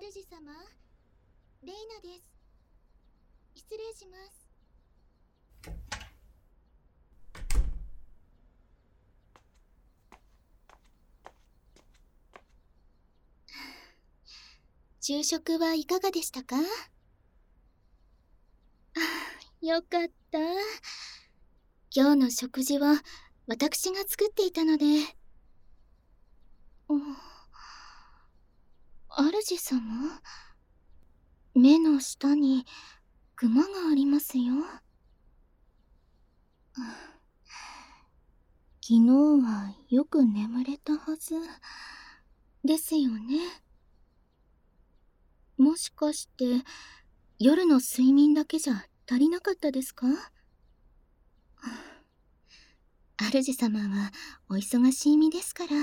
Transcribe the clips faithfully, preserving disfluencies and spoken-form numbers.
主様、レイナです。失礼します。昼食はいかがでしたか？あ、よかった。今日の食事は私が作っていたので。主様、目の下にクマがありますよ。昨日はよく眠れたはずですよね。もしかして夜の睡眠だけじゃ足りなかったですか？主様はお忙しい身ですから。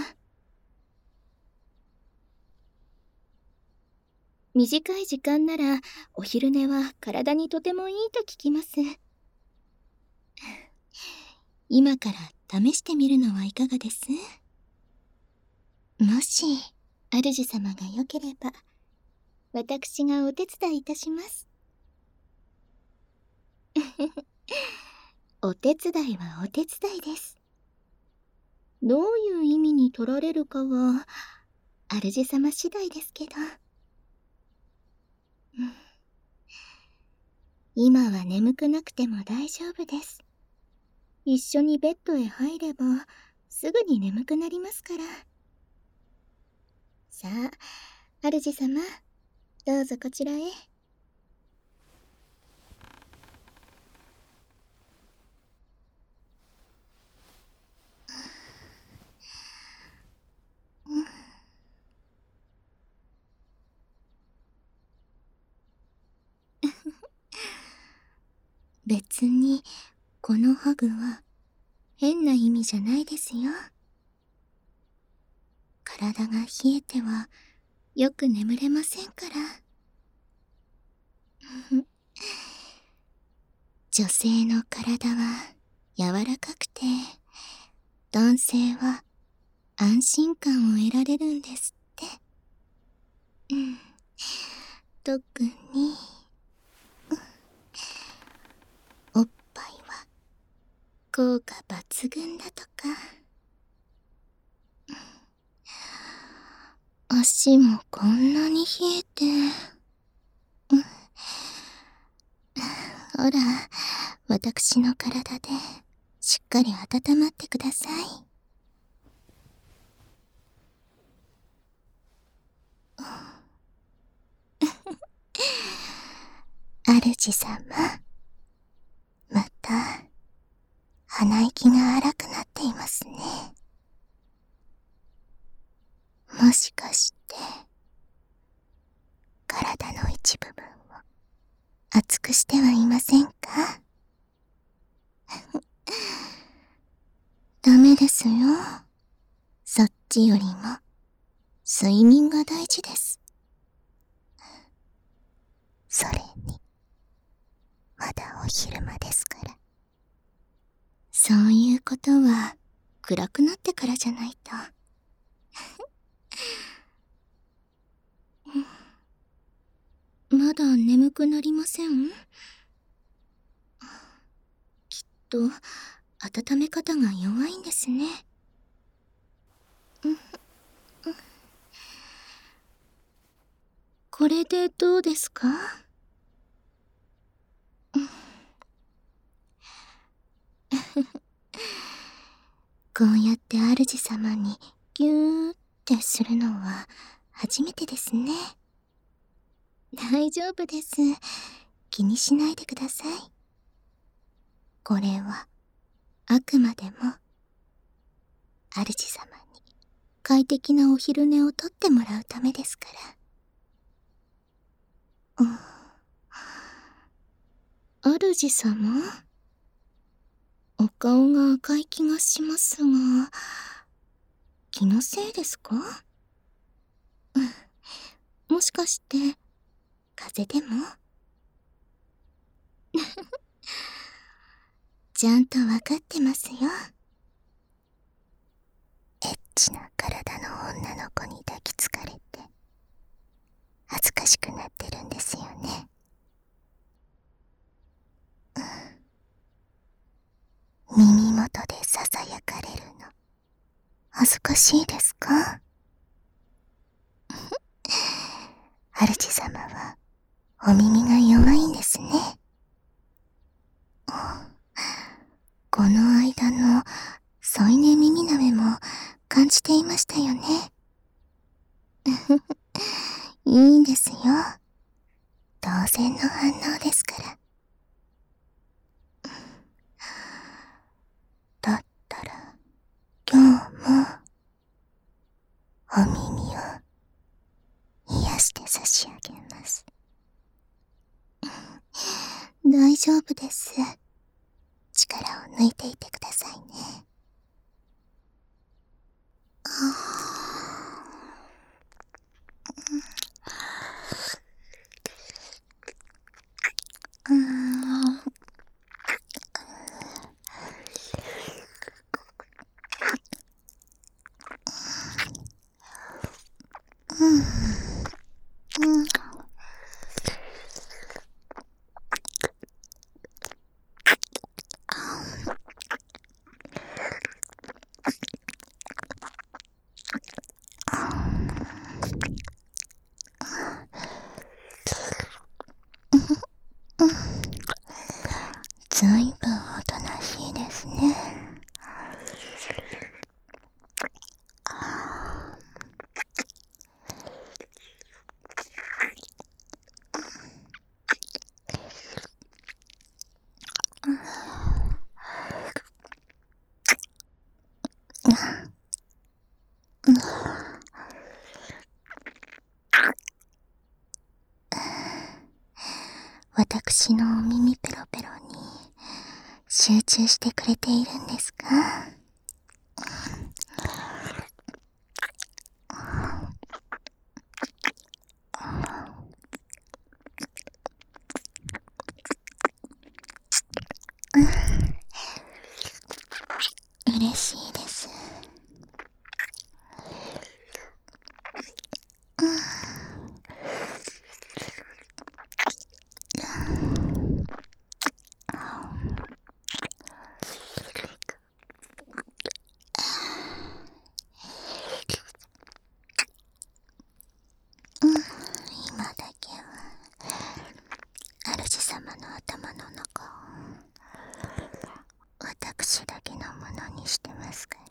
短い時間ならお昼寝は体にとてもいいと聞きます。今から試してみるのはいかがです？もし主様がよければ私がお手伝いいたします。お手伝いはお手伝いです。どういう意味に取られるかは主様次第ですけど。今は眠くなくても大丈夫です。一緒にベッドへ入ればすぐに眠くなりますから。さあ、主様、どうぞこちらへ。別にこのハグは変な意味じゃないですよ。体が冷えてはよく眠れませんから。女性の体は柔らかくて、男性は安心感を得られるんですって。うん、特に、おっぱいは効果抜群だとか。足もこんなに冷えて、うん、ほら、私の体でしっかり温まってください。主様、また鼻息が荒くなっていますね。もしかして体の一部分を熱くしてはいませんか？ダメですよ。そっちよりも睡眠が大事です。それにまだお昼間ですから。そういうことは暗くなってからじゃないと。まだ眠くなりません？きっと温め方が弱いんですね。これでどうですか？こうやって主様にギューってするのは初めてですね。大丈夫です。気にしないでください。これはあくまでも主様に快適なお昼寝をとってもらうためですから。うん、主様、お顔が赤い気がしますが、気のせいですか？もしかして風邪でも？ちゃんとわかってますよ。エッチな体の女の子に抱きつかれて恥ずか恥ずかしいですか？主様はお耳が弱いんですね。この間の添い寝耳舐めも感じていましたよね。いいんですよ。当然の反応ですから。だったら今日もお耳を癒して差し上げます。大丈夫です。力を抜いていてくださいね。うーん。ずいぶんおとなしいですね。私のお耳ペロペロに集中してくれているんですか？嬉しいです。今だけは主様の頭の中を私だけのものにしてますから。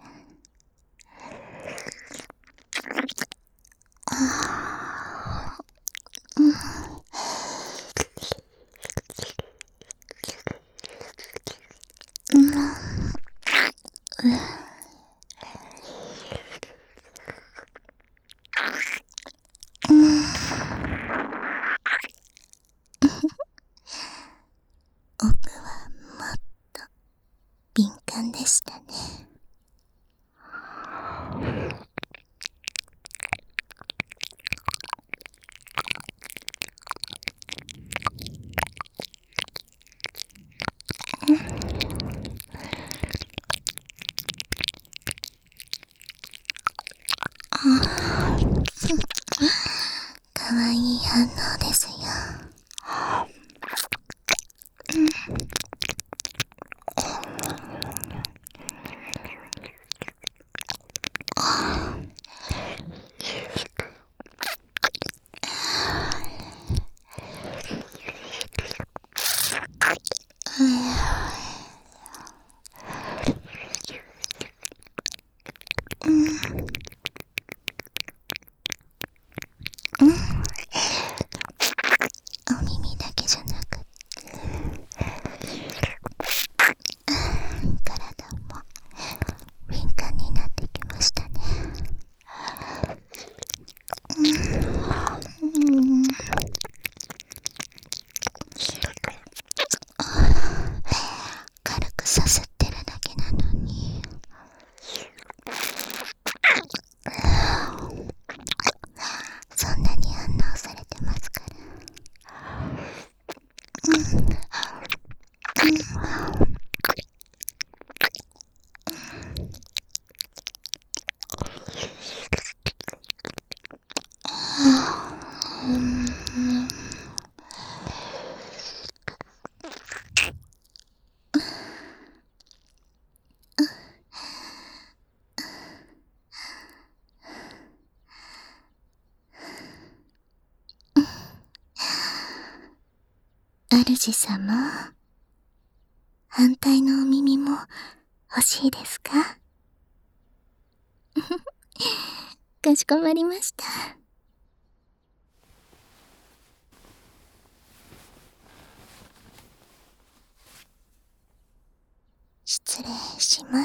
奥はもっと敏感でしたね。かわいい反応ですよ。お耳だけじゃなく体も敏感になってきましたね。うん軽くさすってるだけなのにそんなに反応されてますから。 主様、反対のお耳も欲しいですか？かしこまりました。失礼します。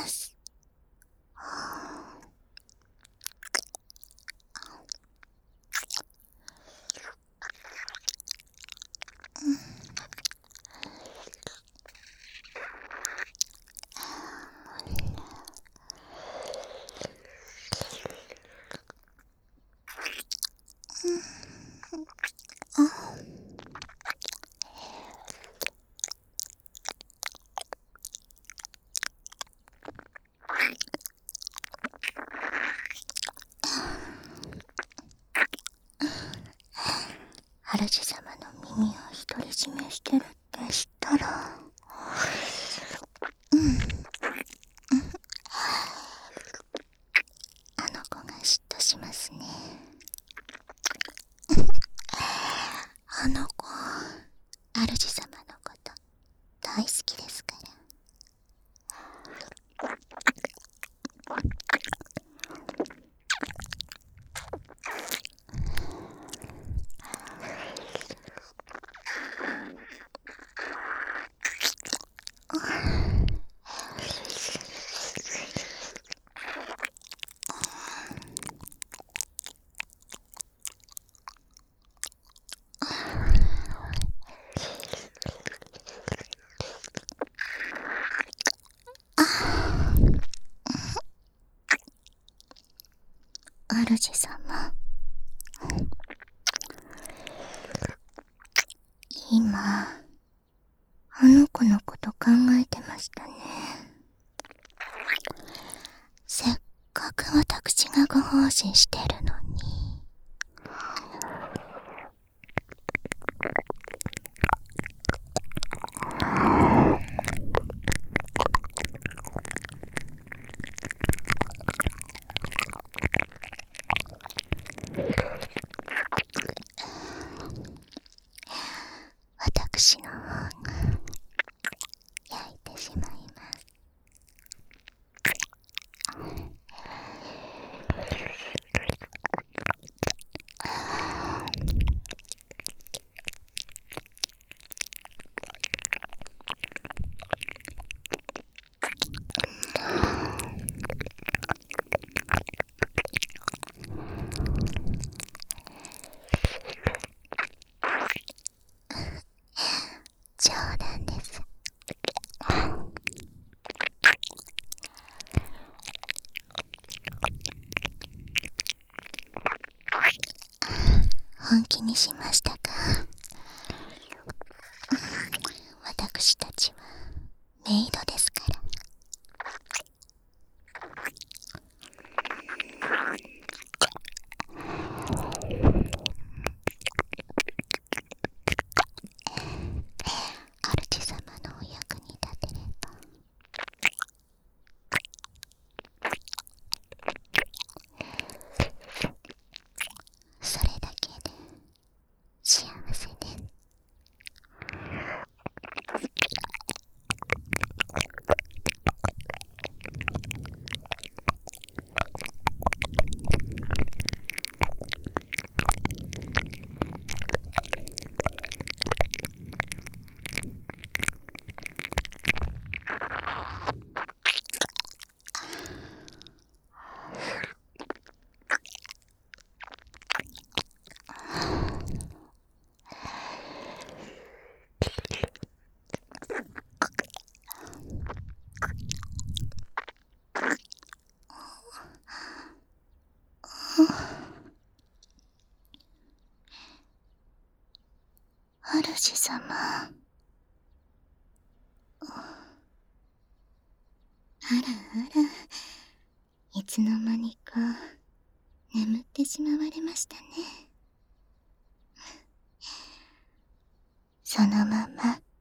主様の耳を独り占めしてるって知ったら、うん、うん、あの子が嫉妬しますね。あの子、主様のこと大好きですから。主様、今あの子のこと考えてましたね。せっかく私がご奉仕してるのに。私の方が焼いてしまいます。冗談です。本気にしましたか？私たちはメイドですから。主様のお役に立てれば。それだけで幸せです。主様、あらあら、いつの間にか眠ってしまわれましたね。そのまま